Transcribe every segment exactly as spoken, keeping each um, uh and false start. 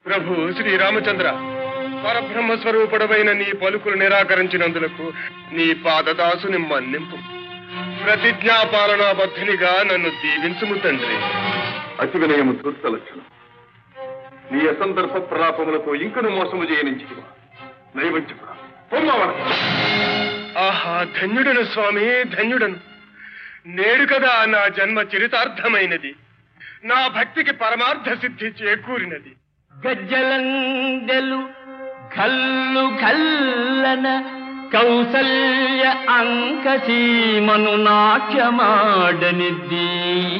ప్రభు శ్రీరామచంద్ర, పరబ్రహ్మ స్వరూపుడమైన నీ పలుకులు నిరాకరించినందులకు నీ పాదదాసుని మన్నింపు. ప్రతిజ్ఞాపాలనాబద్ధునిగా నన్ను దీవించుము తండ్రి. అతి వినయము ధూర్త లక్షణం. నీ అసందర్భ ప్రలాపములతో ఇంకను మోసము చేయనించివా నైవంచుకురా. ఆహా, ధన్యుడను స్వామి, ధన్యుడను. నేడు కదా నా జన్మ చరితార్థమైనది, నా భక్తికి పరమార్థ సిద్ధి చేకూరినది. గజ్జలందెలు కల్లు కల్లన కౌసల్య అంకసీమను నాట్యమాడనిద్ది.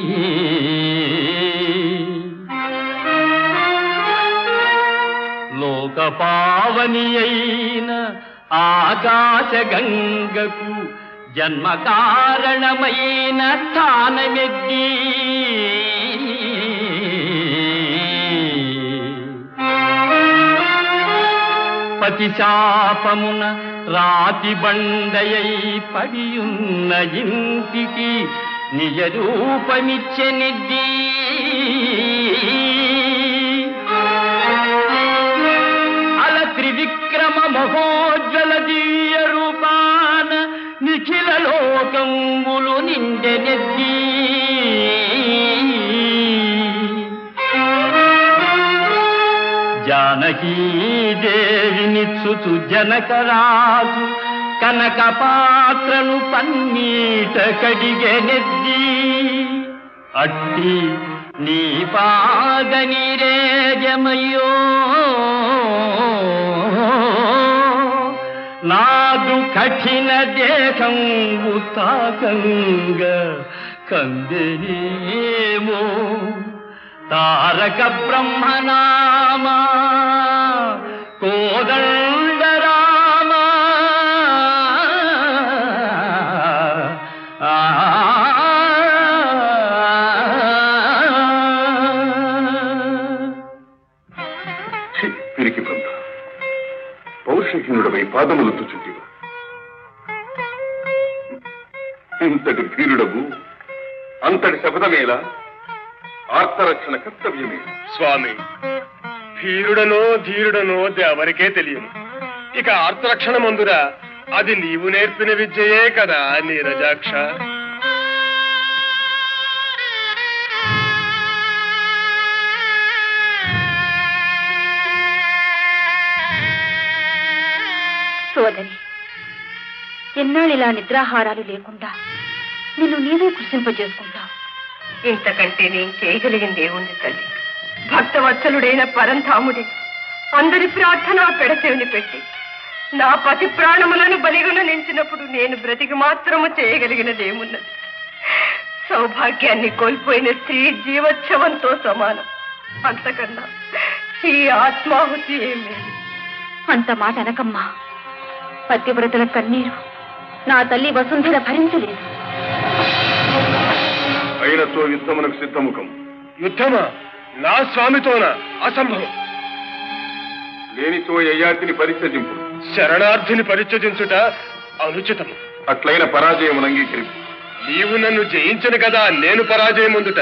లోకపావని అయిన ఆకాశ గంగకు జన్మ కారణమైన స్థానమెద్ది. పతిశాపమున రాతి బండయై పడియున్న ఇంటికి నిజ రూపమిచ్చెనిద్ది. అల త్రివిక్రమ మహోజ్వల దివ్య రూపాన నిఖిల లోకంబులు నిండెనెద్ది. జానకీ దేవినిచ్చుచు జనకరాజు కనక పాత్రను పన్నీట కడిగెనెద్ది. అట్టి నీ పాద నీరేజమయ్యో నాదు కఠిన దేహంబు తాకంగ కందెనేమో తారక బ్రహ్మనామా కోదండ రామ. పిరికి బంధ పౌరుషహీనుడమై పాదములతో చుట్టివా. ఇంతటి ధీరుడవు అంతటి శపథమేలా ఆర్తరక్షణ కర్తవ్యమే. స్వామి, ధీరుడనో ధీరుడనో ఎవరికే తెలియదు. ఇక ఆర్తరక్షణ మందురా, అది నీవు నేర్పిన విద్యయే కదా నీరజాక్ష. సోదరి, ఎన్నాళ్ళు ఇలా నిద్రాహారాలు లేకుండా నిన్ను నీవే కృషింపజేసుకుంటావు. ఇంతకంటే నేను చేయగలిగింది ఏముంది తల్లి? భక్తవత్సలుడైన పరంధాముడి అందరి ప్రార్థన పెడచెవిని పెట్టి నా పతి ప్రాణములను బలిగొన నించినప్పుడు నేను బ్రతికి మాత్రము చేయగలిగినది ఏమున్నది? సౌభాగ్యాన్ని కోల్పోయిన స్త్రీ జీవోత్సవంతో సమానం. అంతకన్నా ఈ ఆత్మాహుతి ఏమి? అంత మాట అనకమ్మా. పతివ్రతల కన్నీరు నా తల్లి వసుంధర భరించలేదు. అయినతో యుద్ధమునకు సిద్ధముఖం. యుద్ధమా? నా స్వామితోనా? అసంభవం. లేనితో యయాతిని పరిత్యజింపు. శరణార్థిని పరిత్యజించుట అనుచితము. అట్లైన పరాజయమును అంగీకరింపు. నీవు నన్ను జయించను కదా నేను పరాజయముందుట.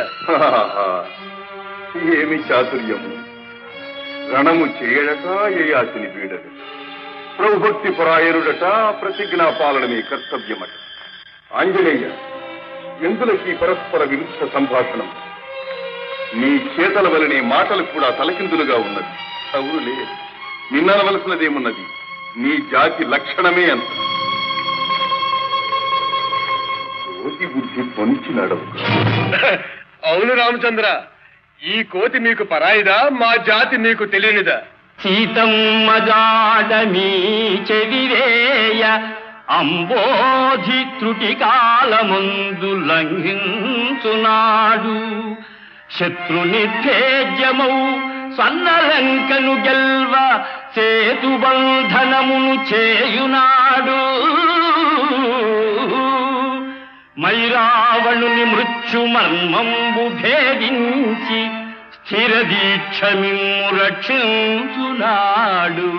ఏమి చాతుర్యము! రణము చేయడట యయాతిని వీడట. ప్రభుభక్తి పరాయణుడట, ప్రతిజ్ఞా పాలనమే కర్తవ్యమట. ఆంజనేయ, ఎందులకి పరస్పర విరుద్ధ సంభాషణం? నీ చేతల వలనే మాటలు కూడా తలకిందులుగా ఉన్నది. అవునులే, నిన్ననవలసినదేమున్నది? నీ జాతి లక్షణమే అంత. కోతి బుద్ధి పొంచి నడవు. అవును రామచంద్ర, ఈ కోతి మీకు పరాయిదా, మా జాతి మీకు తెలియనిదా? సీతమ్మ జాడమీ చెవివేయ అంబోధి త్రుటి కాలమందు లంఘించునాడు. శత్రు నిర్భేద్యమౌ సన్నలంకను గెల్వ సేతుబంధనమును చేయునాడు. మైరావణుని మృత్యు మర్మంబు భేదించి స్థిర దీక్షమిమ్ము రక్షించునాడు.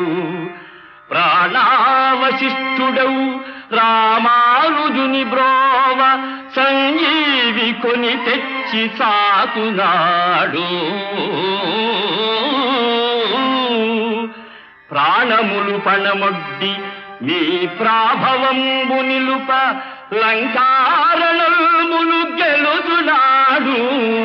ప్రాణావశిష్ఠుడవు రామానుజుని బ్రోవ సంజీవి కొని తెచ్చి సాకునాడు. ప్రాణములు పణమొడ్డి మీ ప్రాభవంబు నిలుప లంకారణములు గెలుచునాడు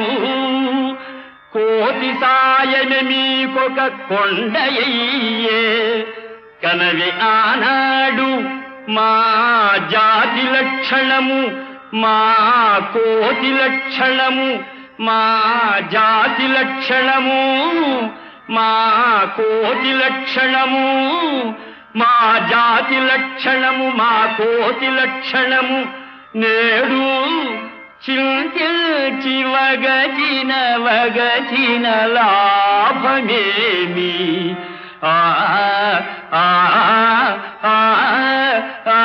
కోటి సాయమే మీకొక కొండయ్యే కనవి ఆనాడు మా జాతి లక్షణము మా కోటి లక్షణము మా జాతి లక్షణము మా కోటి లక్షణము మా జాతి లక్షణము మా కోటి లక్షణము నేడు చింతించి వగచిన వగచిన లాభమేమి ఆ ఆ ఆ ఆ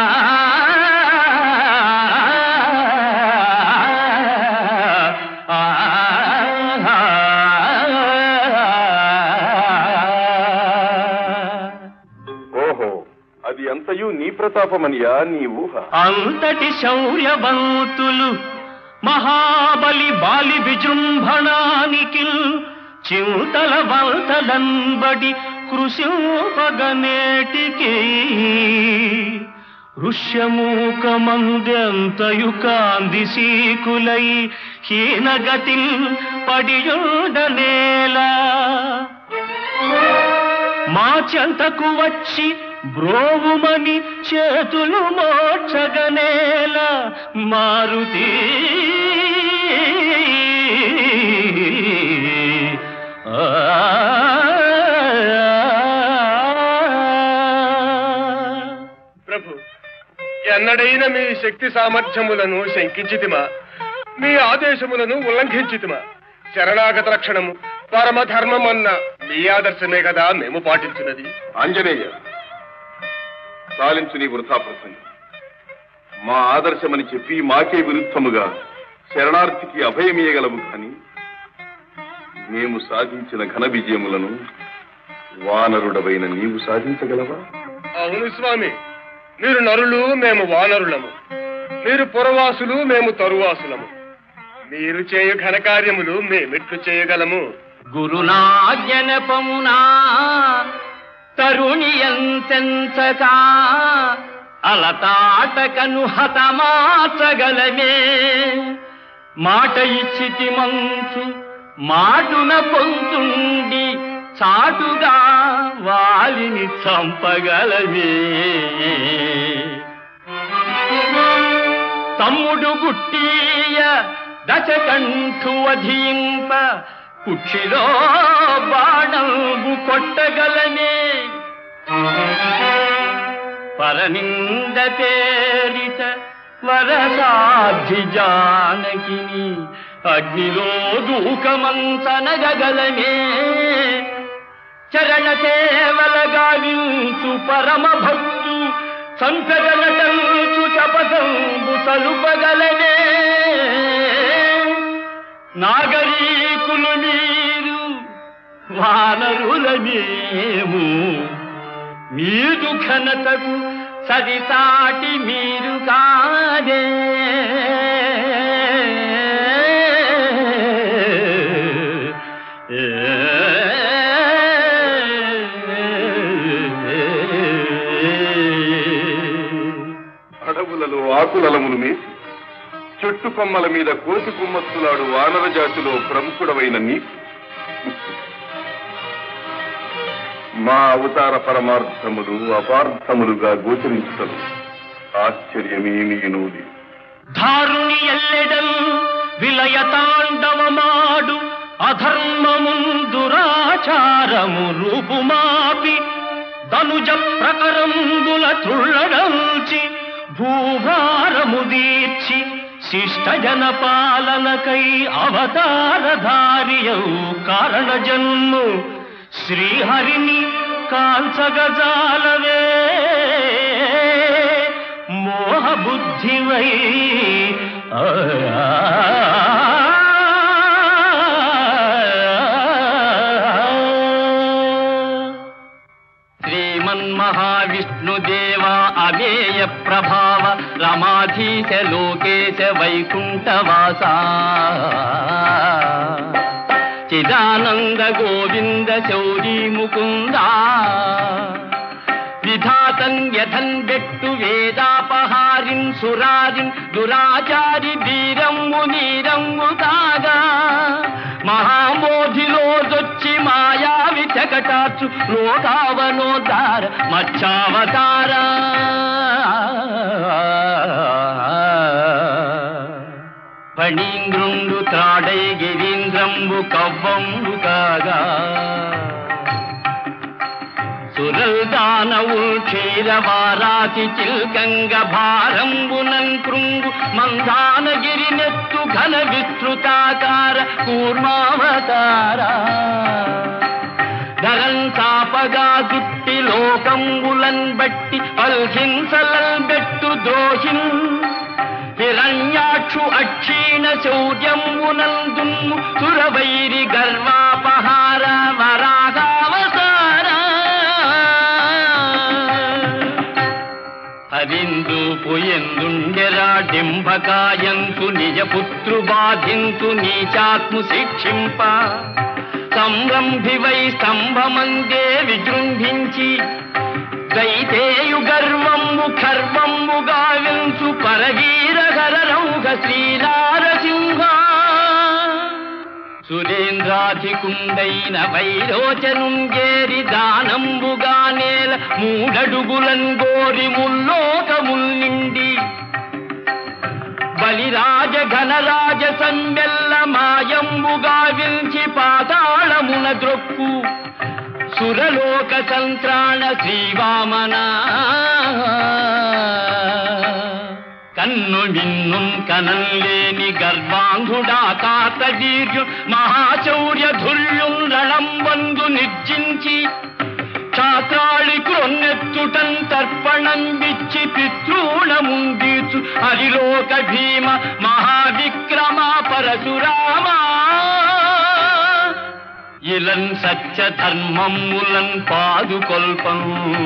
అంతయు నీ ప్రతాపమనియా నీ ఊహ. అంతటి శౌర్యవంతులు మహాబలి బాలి విజృంభణానికి చింతల వంతలంబడి కృషిపగనేటికి ఋష్యమూకమందెంతయు కాంది సీకులై హీనగతి పడియుండనేలా మా చెంతకు వచ్చి బ్రోవుమని చేతులు మోక్షగనేల మారుతి ప్రభు, ఎన్నడైనా మీ శక్తి సామర్థ్యములను శంకించితిమా? మీ ఆదేశములను ఉల్లంఘించితిమా? శరణాగత రక్షణము పరమధర్మమన్న మీ ఆదర్శమే కదా మేము పాటించినది. ఆంజనేయ, సాలించు నీ వృథా ప్రసంగం. మా ఆదర్శమని చెప్పి మాకే విరుద్ధముగా శరణార్థికి అభయమీయగలవు కాని మేము సాధించిన ఘన విజయములను వానరుడవైన నీవు సాధించగలవా? అవును స్వామి, మీరు నరులు, మేము వానరులము. మీరు పురవాసులు, మేము తరువాసులము. మీరు చేయు ఘనకార్యములు మేమెట్లు చేయగలము? గురునాజ్ఞనపమునా తరుణి ఎంతెంచకా అలతాటకను హతమాచగలమే మాట ఇచ్చితి మంచు మాటున పొంతుండి చాటుగా వాలిని చంపగలమే తమ్ముడు గుట్టీయ దశకంఠు వధింప కుక్షిలో బాణంబు కొట్టగలనే పరనింద పేరిత వరసాధ్య జానకిని అగ్నిలో దూకమంచనగలమే చరణ సేవలగా వించు పరమ భక్తు సంపెగలటంచు చపసంబు సలుపగలనే నాగరీకులు మీరు వానరులమేము మీదు ఘనతకు సరిసాటి మీరు కాదే అడవులలో ఆకులలములు మేసి చెట్టు కొమ్మల మీద కోతి కుమ్మత్తులాడు వానర జాతిలో ప్రముఖుడవైన నీ మా అవతార పరమార్థములు అపార్థములుగా గోచరించటం ఆశ్చర్యమేమీనూది. ధారుని ఎల్లెడల్ విలయతాండవమాడు అధర్మమున్ దురాచారము రూపుమాపి ధనుజ ప్రకరంబుల తుళ్ళడంచి భూభారము దీర్చి శిష్ట జన పాలనకై అవతారధారియౌ కారణ జన్ము శ్రీహరిని కాంచగజాలవే మోహబుద్ధివై శ్రీమన్మహావిష్ణుదేవ అమేయ ప్రభావ రమాధీశ లోకేశ వైకుంఠవాస చిదానంద గోవింద శౌరీ ముకుందా విధాతన్ యథన్ బెట్టు వేదాపహారిన్ సురారిన్ దురాచారి వీరమ్ము నీరమ్ము కాగా మహామోధిలోదొచ్చి మాయావి చకటాచు లోకావనోద్ధార మచ్చావతార ఫణీంద్రుండు త్రాడై గిరీంద్రంబు కవ్వంబు కాగా సురల్ దానవుల్ క్షీరవారాసి చిల్కంగ భారంబునన్ కృంగు మందానగిరి నెత్తు ఘన విస్తృతాకార కూర్మావతార ధరన్ సాపగా దుట్టి లోకంబులన్ బట్టి పల్హింసలన్ బెట్టు ద్రోహిన్ హిరణ్యాక్షు అక్షీణ శౌర్యంబునన్ దుమ్ము సురవైరి గర్వాపహార వరాగావతార హరిందు పుయందుండెరా డింభకాయంతు నిజపుత్రు బాధింతు నీచాత్ము శిక్షింప సంరంభివై స్తంభమందే విజృంభించి దైతేయు గర్వమ్ము ఖర్వమ్ము గావించు పరవీరహర రౌఘ శ్రీనారసింహ సురేంద్రాధికుండైన వైరోచనుంగేరి దానంబుగా నేల మూడడుగులన్ గోరి ముల్లోకముల్ నిండి బలిరాజ ఘనరాజ సంబెల్ల మాయంబుగా విల్చి పాతాళమున ద్రొక్కు సురలోక సంత్రాణ శ్రీవామన కన్ను మిన్ను కనల్లేని గర్వాంధుడా కాతదీర్ఘు మహాశౌర్య ధుర్యుం రణంబందు నిర్జించి క్షాత్రాళి క్రొన్నెత్తుటన్ తర్పణం విచ్చి పితృణముందీర్చు హరిలోక భీమ మహావిక్రమ పరశురామా ఇలన్ సత్య ధర్మములన్ పాదుకొల్పం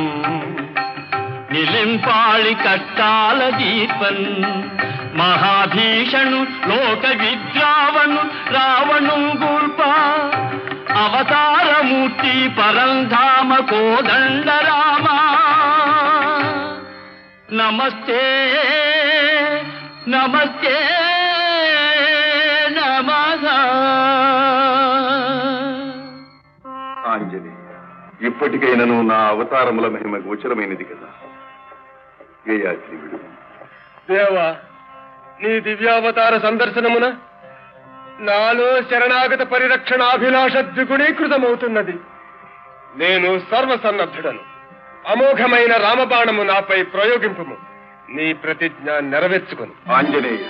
నిలింపాళి కట్టాల దీపన్ మహాభీషణు లోక విద్రావణు రావణు గూల్ప అవతారమూర్తి పరంధామ కోదండ రామ నమస్తే నమస్తే నమః. ఆంజనేయ, ఇప్పటికైనను నా అవతారముల మహిమ గోచరమైనది కదా. గేయాద్రి విడు. దేవా, నీ దివ్యావతార సందర్శనమున నాలో శరణాగత పరిరక్షణాభిలాష ద్విగుణీకృతమవుతున్నది. నేను సర్వసన్నద్ధుడను. అమోఘమైన రామబాణము నాపై ప్రయోగింపుము. నీ ప్రతిజ్ఞ నెరవేర్చుకును. ఆంజనేయ,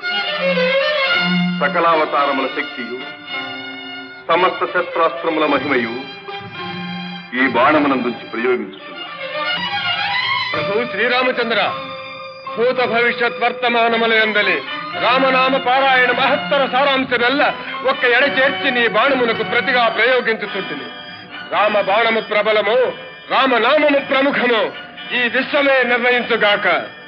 సకలావతారముల శక్తియు సమస్త శస్త్రాస్త్రముల మహిమయు ఈ బాణమునందుంచి ప్రయోగించుతున్నా. ప్రభు శ్రీరామచంద్ర, భూత భవిష్యత్ వర్తమానముల యందలి రామనామ పారాయణ మహత్తర సారాంశమెల్ల ఒక్క ఎడ చేర్చి నీ బాణమునకు ప్రతిగా ప్రయోగించుతుంటిని. రామ బాణము ప్రబలము, రామనామము ప్రముఖము, ఈ విశ్వమే నిర్ణయించుగాక.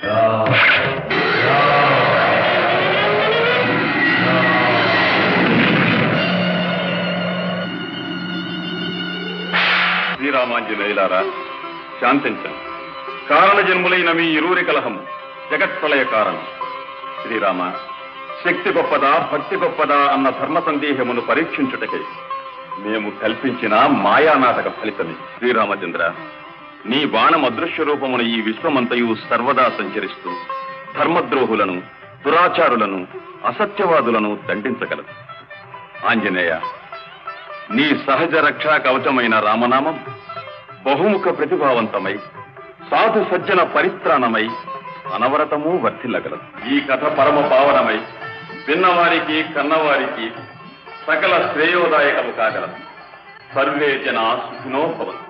శ్రీరామాంజనేయులారా, శాంతించండి. కారణ జన్ములైన మీ ఇరువురి కలహం జగత్ప్రళయ కారణం. శ్రీరామ, శక్తి గొప్పదా భక్తి గొప్పదా అన్న ధర్మ సందేహమును పరీక్షించుటకై మేము కల్పించిన మాయానాటక ఫలితమే. శ్రీరామచంద్ర, నీ బాణం అదృశ్య రూపమున ఈ విశ్వమంతయు సర్వదా సంచరిస్తూ ధర్మద్రోహులను, దురాచారులను, అసత్యవాదులను దండించగలదు. ఆంజనేయ, నీ సహజ రక్షా కవచమైన రామనామం బహుముఖ ప్రతిభావంతమై సాధు సజ్జన పరిత్రాణమై అనవరతము వర్ధిల్లగలదు. ఈ కథ పరమ పావనమై విన్నవారికి కన్నవారికి సకల శ్రేయోదాయకము కాగలదు. సర్వే జనా సుఖినో భవంతు.